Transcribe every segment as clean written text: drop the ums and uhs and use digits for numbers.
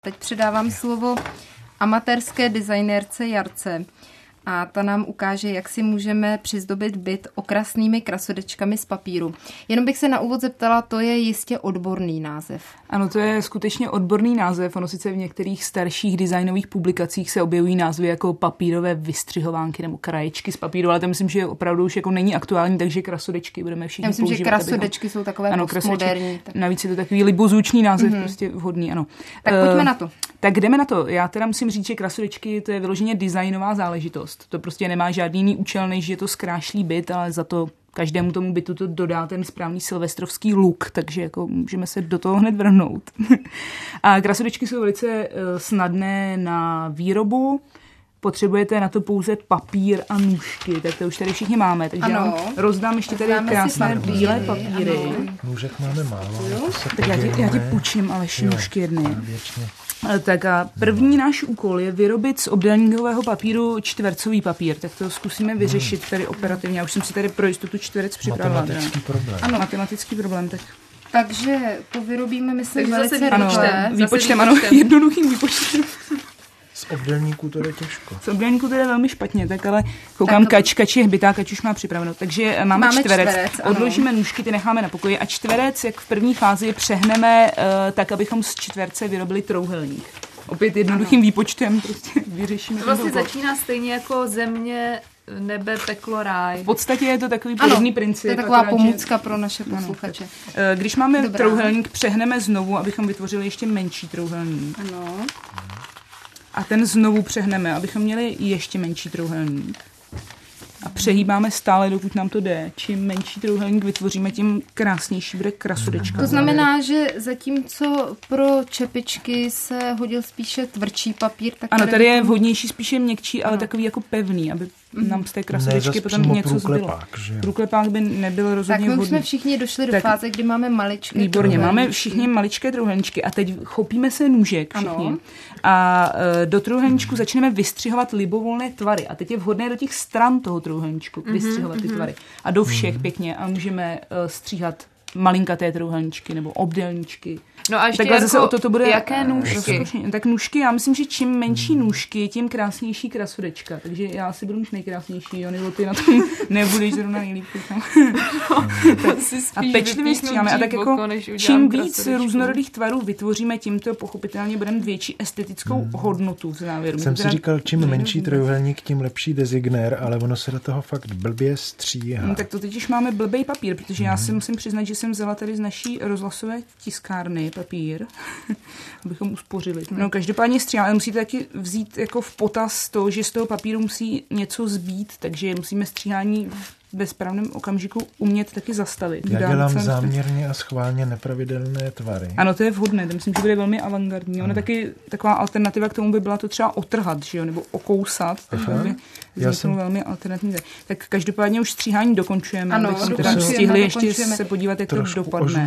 Teď předávám slovo amatérské designérce Jarce a ta nám ukáže, jak si můžeme přizdobit byt okrasnými krasodečkami z papíru. Jenom bych se na úvod zeptala, to je jistě odborný název. Ano, to je skutečně odborný název. Ono sice v některých starších designových publikacích se objevují názvy jako papírové vystřihovánky nebo kraječky z papíru, ale to myslím, že opravdu už jako není aktuální, takže krasodečky budeme všichni používat. Já myslím, že krasodečky jsou takové postmoderní. Navíc je to takový libozvučný název, prostě vhodný, ano. Tak pojďme na to. Tak jdeme na to. Já teda musím říct, že krasodečky to je vyloženě designová záležitost. To prostě nemá žádný jiný účel, než že to zkrášlí byt, ale za to každému tomu bytu to dodá ten správný silvestrovský look, takže jako můžeme se do toho hned vrhnout. A krasodečky jsou velice snadné na výrobu. Potřebujete na to pouze papír a nůžky, tak to už tady všichni máme. Takže já rozdám ještě tady krásné bílé papíry. Nůžek máme málo. Tak já ti půjčím, ale nůžky jedny. Tak a první náš úkol je vyrobit z obdélníkového papíru čtvercový papír. Tak to zkusíme vyřešit tady operativně. Já už jsem si tady pro jistotu čtverec připravila. Matematický problém. Ano, matematický problém. Takže to vyrobíme, myslím, velice výpočtem, ano, jednoduchým výpočtem. Z obdélníků to je těžko. Z obdélníků to je velmi špatně, tak ale koukám, Kač je hbitá, Kač už má připraveno. Takže máme čtverec, odložíme nůžky, ty necháme na pokoji a čtverec, jak v první fázi, přehneme tak, abychom z čtverce vyrobili trouhelník. Opět jednoduchým výpočtem prostě vyřešíme. To vlastně začíná stejně jako země, nebe, peklo, ráj. V podstatě je to takový podobný princip. To je taková pomůcka pro naše posluchače. Když máme trouhelník, přehneme znovu, abychom vytvořili ještě menší trouhelník. Ano. A ten znovu přehneme, abychom měli ještě menší trouhelník. A přehýbáme stále, dokud nám to jde. Čím menší trouhelník vytvoříme, tím krásnější bude krasodečka. To znamená, že zatímco pro čepičky se hodil spíše tvrdší papír, tak ano, tady je vhodnější spíše měkčí, ale takový jako pevný, aby nám z té krasodečky potom něco zbylo. Průklepák by nebyl rozhodně vhodný. Tak my už jsme všichni došli do fáze, kdy máme maličké. Výborně, máme všichni maličké trouhelníčky a teď chopíme se nůžek všichni. Ano. A do trouhelníčku začneme vystřihovat libovolné tvary. A teď je vhodné do těch stran toho trouhelníčku vystřihovat ty tvary. A do všech pěkně. A můžeme stříhat malinkaté trouhelníčky nebo obdélníčky. No a ještě zase o to bude jaké nůžky? Tak nůžky, já myslím, že čím menší nůžky, tím krásnější krasodečka. Takže já si budu mít nejkrásnější, Jony, ty na tom nebudeš zrovna nejlíp. A pečlivě stříháme. A tak jako čím víc různorodých tvarů vytvoříme, tímto pochopitelně budeme větší estetickou hodnotu v závěru. Jsem si říkal, čím menší trojuhelník, tím lepší designér, ale ono se do toho fakt blbě stříhá. Tak to teď už máme blbej papír, protože já si musím přiznat, že jsem vzala tady z naší rozhlasové tiskárny papír, abychom uspořili. No, každopádně stříháme, musíte taky vzít jako v potaz to, že z toho papíru musí něco zbýt, takže musíme stříhání ve správném okamžiku umět taky zastavit. Já dělám záměrně a schválně nepravidelné tvary. Ano, to je vhodné, to myslím, že bude velmi avantgardní. Ono taky taková alternativa k tomu by byla to třeba otrhat, že jo, nebo okousat. To by vzniklo velmi alternativní. Tak každopádně už stříhání dokončujeme, abychom teda stihli ještě se podívat, jak to dopadne.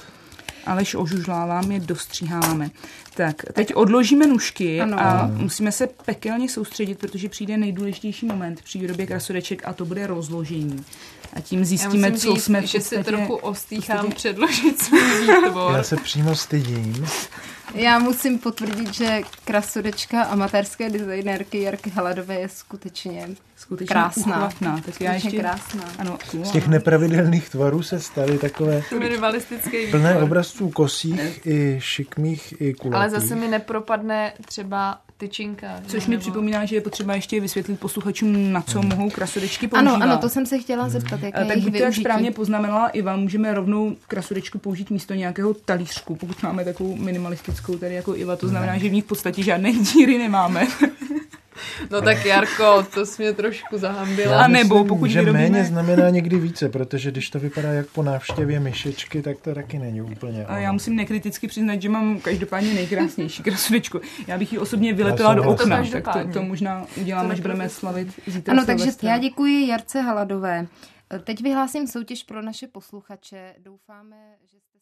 Alež ožužlávám, je dostříháváme. Tak, teď odložíme nůžky a musíme se pekelně soustředit, protože přijde nejdůležitější moment při výrobě krasodeček a to bude rozložení. A tím zjistíme, co jsme v podstatě... že se trochu ostýchám předložit svůj výtvor. Já se přímo stydím. Já musím potvrdit, že krasodečka amatérské designérky Jarky Haladové je skutečně krásná. Tak já ještě krásná. Ano, z těch nepravidelných tvarů se staly takové plné obrazců kosích i šikmých i kulatých. Ale zase mi nepropadne třeba tyčinka. Což mi připomíná, že je potřeba ještě vysvětlit posluchačům, na co mohou krasodečky používat. Ano, to jsem se chtěla zeptat, jaké tak jejich buďte jak využití. správně poznamenala i vám, můžeme rovnou krasodečku použít místo nějakého talířku, pokud máme takovou minimalistickou tady jako Iva, to znamená, že v ní v podstatě žádné díry nemáme. No tak Jarko, to jsi mě trošku zahambila. A nebo pokud že méně znamená někdy více, protože když to vypadá jak po návštěvě myšečky, tak to taky není úplně. A já musím nekriticky přiznat, že mám každopádně nejkrásnější krasodečku. Já bych ji osobně vylepila do okna, tak to možná udělám, až budeme slavit zítra. Ano, takže já děkuji Jarce Haladové. Teď vyhlásím soutěž pro naše posluchače. Doufáme, že